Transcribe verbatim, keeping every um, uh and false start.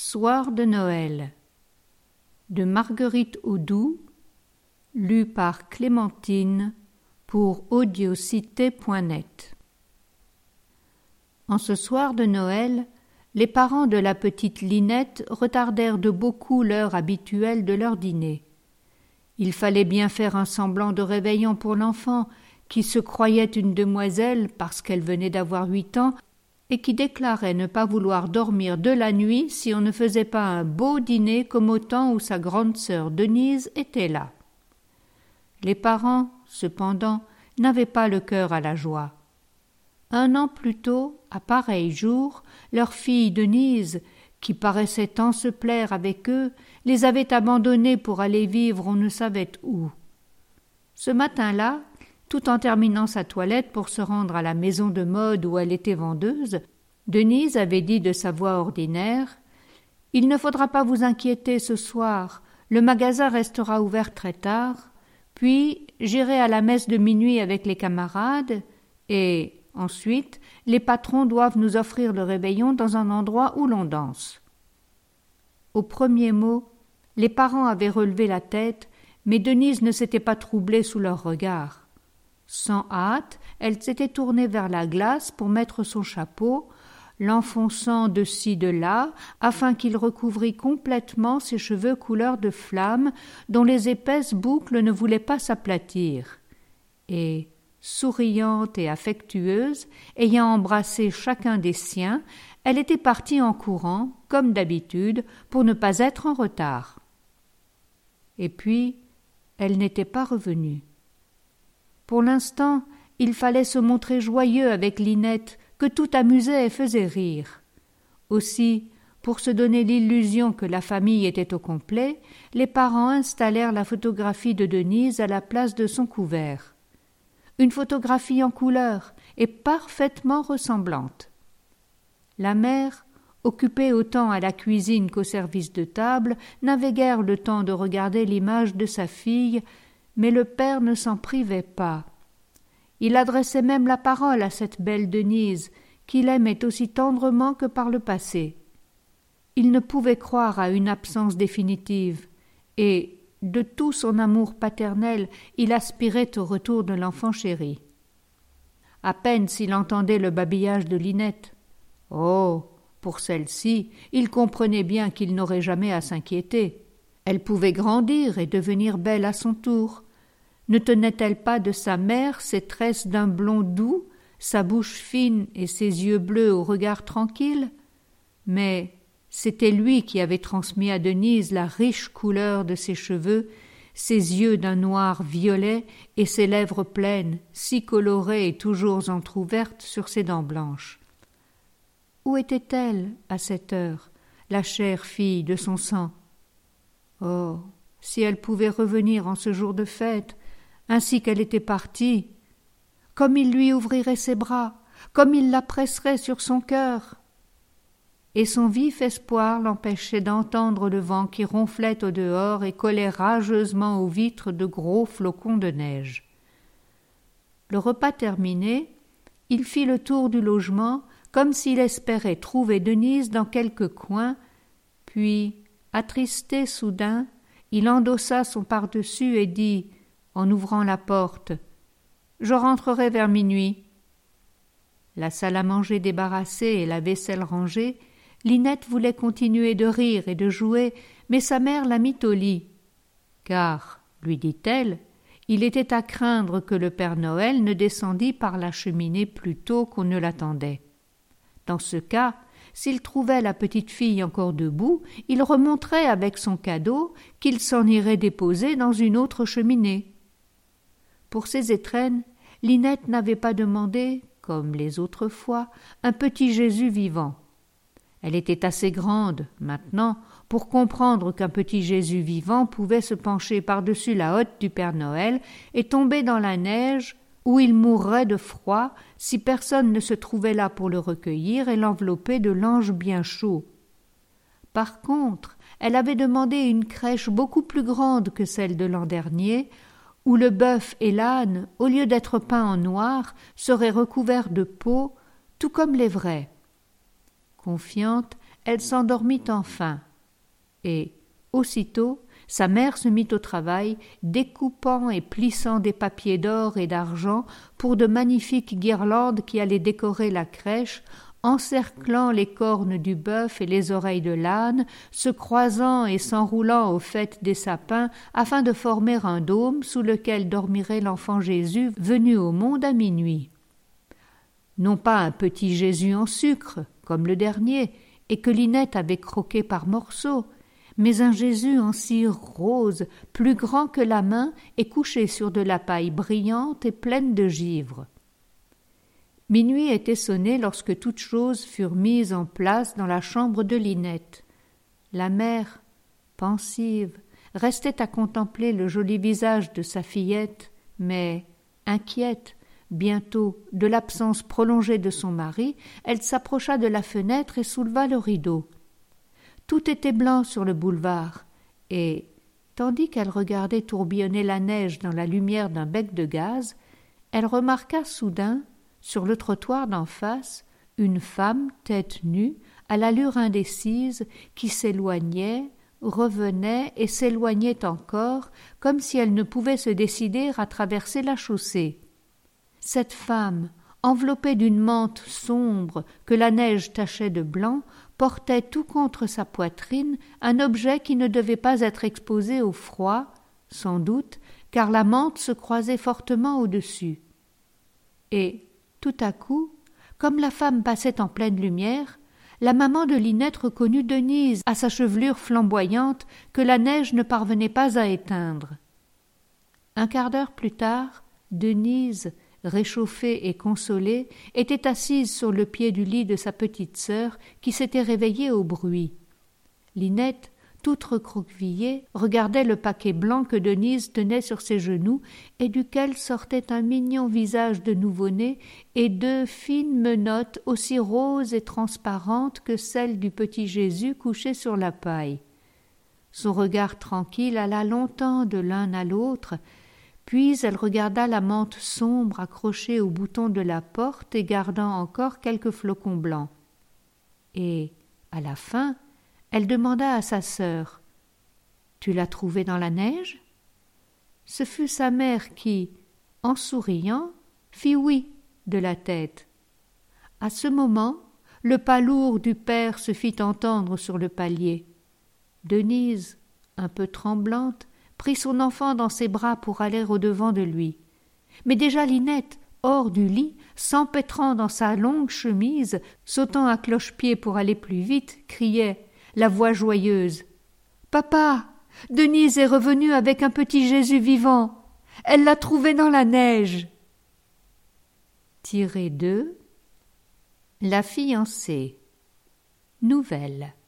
Soir de Noël de Marguerite Audoux, lu par Clémentine pour audiocité point net. En ce soir de Noël, les parents de la petite Linette retardèrent de beaucoup l'heure habituelle de leur dîner. Il fallait bien faire un semblant de réveillon pour l'enfant, qui se croyait une demoiselle parce qu'elle venait d'avoir huit ans et qui déclarait ne pas vouloir dormir de la nuit si on ne faisait pas un beau dîner comme au temps où sa grande sœur Denise était là. Les parents, cependant, n'avaient pas le cœur à la joie. Un an plus tôt, à pareil jour, leur fille Denise, qui paraissait tant se plaire avec eux, les avait abandonnés pour aller vivre on ne savait où. Ce matin-là, tout en terminant sa toilette pour se rendre à la maison de mode où elle était vendeuse, Denise avait dit de sa voix ordinaire « Il ne faudra pas vous inquiéter ce soir, le magasin restera ouvert très tard, puis j'irai à la messe de minuit avec les camarades, et ensuite les patrons doivent nous offrir le réveillon dans un endroit où l'on danse. » Au premier mot, les parents avaient relevé la tête, mais Denise ne s'était pas troublée sous leur regard. Sans hâte, elle s'était tournée vers la glace pour mettre son chapeau, l'enfonçant de ci de là, afin qu'il recouvrît complètement ses cheveux couleur de flamme, dont les épaisses boucles ne voulaient pas s'aplatir. Et, souriante et affectueuse, ayant embrassé chacun des siens, elle était partie en courant, comme d'habitude, pour ne pas être en retard. Et puis, elle n'était pas revenue. Pour l'instant, il fallait se montrer joyeux avec Linette, que tout amusait et faisait rire. Aussi, pour se donner l'illusion que la famille était au complet, les parents installèrent la photographie de Denise à la place de son couvert. Une photographie en couleur et parfaitement ressemblante. La mère, occupée autant à la cuisine qu'au service de table, n'avait guère le temps de regarder l'image de sa fille, mais le père ne s'en privait pas. Il adressait même la parole à cette belle Denise, qu'il aimait aussi tendrement que par le passé. Il ne pouvait croire à une absence définitive, et, de tout son amour paternel, il aspirait au retour de l'enfant chéri. À peine s'il entendait le babillage de Linette. Oh, pour celle-ci, il comprenait bien qu'il n'aurait jamais à s'inquiéter. Elle pouvait grandir et devenir belle à son tour. Ne tenait-elle pas de sa mère ses tresses d'un blond doux, sa bouche fine et ses yeux bleus au regard tranquille? Mais c'était lui qui avait transmis à Denise la riche couleur de ses cheveux, ses yeux d'un noir violet et ses lèvres pleines, si colorées et toujours entr'ouvertes sur ses dents blanches. Où était-elle, à cette heure, la chère fille de son sang? Oh, si elle pouvait revenir en ce jour de fête, ainsi qu'elle était partie, comme il lui ouvrirait ses bras, comme il la presserait sur son cœur. Et son vif espoir l'empêchait d'entendre le vent qui ronflait au dehors et collait rageusement aux vitres de gros flocons de neige. Le repas terminé, il fit le tour du logement, comme s'il espérait trouver Denise dans quelque coin, puis, attristé soudain, il endossa son pardessus et dit, en ouvrant la porte, « Je rentrerai vers minuit. » La salle à manger débarrassée et la vaisselle rangée, Linette voulait continuer de rire et de jouer, mais sa mère la mit au lit. Car, lui dit-elle, il était à craindre que le Père Noël ne descendît par la cheminée plus tôt qu'on ne l'attendait. Dans ce cas, s'il trouvait la petite fille encore debout, il remonterait avec son cadeau qu'il s'en irait déposer dans une autre cheminée. Pour ses étrennes, Linette n'avait pas demandé, comme les autres fois, un petit Jésus vivant. Elle était assez grande, maintenant, pour comprendre qu'un petit Jésus vivant pouvait se pencher par-dessus la hotte du Père Noël et tomber dans la neige, où il mourrait de froid si personne ne se trouvait là pour le recueillir et l'envelopper de langes bien chauds. Par contre, elle avait demandé une crèche beaucoup plus grande que celle de l'an dernier, où le bœuf et l'âne, au lieu d'être peints en noir, seraient recouverts de peau, tout comme les vrais. Confiante, elle s'endormit enfin. Et, aussitôt, sa mère se mit au travail, découpant et plissant des papiers d'or et d'argent pour de magnifiques guirlandes qui allaient décorer la crèche, encerclant les cornes du bœuf et les oreilles de l'âne, se croisant et s'enroulant au faîte des sapins afin de former un dôme sous lequel dormirait l'enfant Jésus venu au monde à minuit. Non pas un petit Jésus en sucre, comme le dernier, et que Linette avait croqué par morceaux, mais un Jésus en cire rose, plus grand que la main et couché sur de la paille brillante et pleine de givre. Minuit était sonné lorsque toutes choses furent mises en place dans la chambre de Linette. La mère, pensive, restait à contempler le joli visage de sa fillette, mais, inquiète, bientôt, de l'absence prolongée de son mari, elle s'approcha de la fenêtre et souleva le rideau. Tout était blanc sur le boulevard, et, tandis qu'elle regardait tourbillonner la neige dans la lumière d'un bec de gaz, elle remarqua soudain, sur le trottoir d'en face, une femme, tête nue, à l'allure indécise, qui s'éloignait, revenait et s'éloignait encore, comme si elle ne pouvait se décider à traverser la chaussée. Cette femme, enveloppée d'une mante sombre que la neige tachait de blanc, portait tout contre sa poitrine un objet qui ne devait pas être exposé au froid, sans doute, car la mante se croisait fortement au-dessus. Et, tout à coup, comme la femme passait en pleine lumière, la maman de Linette reconnut Denise à sa chevelure flamboyante que la neige ne parvenait pas à éteindre. Un quart d'heure plus tard, Denise, réchauffée et consolée, était assise sur le pied du lit de sa petite sœur qui s'était réveillée au bruit. Linette, toute recroquevillée, regardait le paquet blanc que Denise tenait sur ses genoux et duquel sortait un mignon visage de nouveau-né et deux fines menottes aussi roses et transparentes que celles du petit Jésus couché sur la paille. Son regard tranquille alla longtemps de l'un à l'autre, puis elle regarda la mante sombre accrochée au bouton de la porte et gardant encore quelques flocons blancs. Et, à la fin, elle demanda à sa sœur « Tu l'as trouvée dans la neige ?» Ce fut sa mère qui, en souriant, fit oui de la tête. À ce moment, le pas lourd du père se fit entendre sur le palier. Denise, un peu tremblante, prit son enfant dans ses bras pour aller au-devant de lui. Mais déjà Linette, hors du lit, s'empêtrant dans sa longue chemise, sautant à cloche-pied pour aller plus vite, criait, la voix joyeuse. « Papa, Denise est revenue avec un petit Jésus vivant. Elle l'a trouvé dans la neige. » Tiré de La fiancée. Nouvelle.